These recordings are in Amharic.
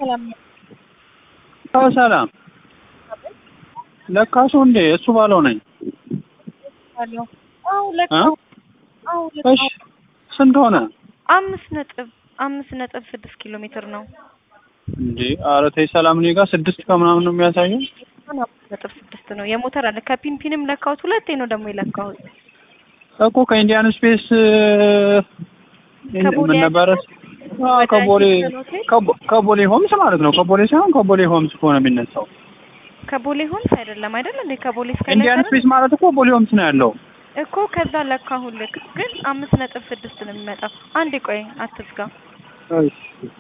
ሰላም ሰላም ለካሱ እንዴ እሱ ባለው ነኝ አለው። አው ለካው እሺ ስንት ሆነ? 5.6 ኪሎ ሜትር ነው እንዴ። ኧረ ተይ ሰላም እኔ ጋር 6 ከምናምን ነው የሚያሳየው። 5.6 ነው የሞተር አለ። ከፒንፒንም ለካሁት ሁለቴ ነው ደግሞ የለካሁት እኮ ከኢንዲያን ስፔስ ምን ነበር? ከቦሌ ሆምስ ማለት ነው። ከቦሌ ሳይሆን ከቦሌ ሆምስ ከሆነ የሚነሳው ከቦሌ ሆምስ አይደለም እንዴ? ከቦሌ ስካይ ኢንዲያን ስፔስ ማለት እኮ ቦሌ ሆምስ ነው ያለው እኮ። ከዛ ለካሁልክ ግን 5.6 ነው የሚመጣው። አንዴ ቆይ አትዝጋ። እሺ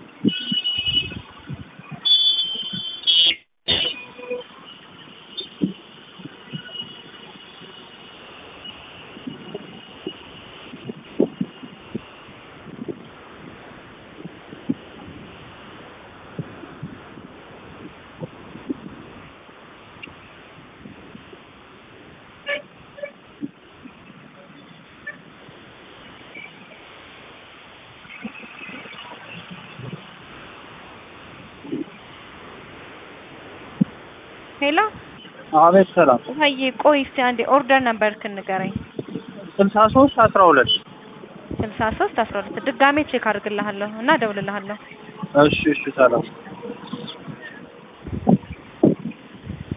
ሄሎ አቤት ሰላም። ወይ ቆይ እስቲ አንዴ ኦርደር ነምበር ንገረኝ። 6312 6312 ድጋሜ ቼክ አድርግልሃለሁ እና እደውልልሃለሁ። እሺ ሰላም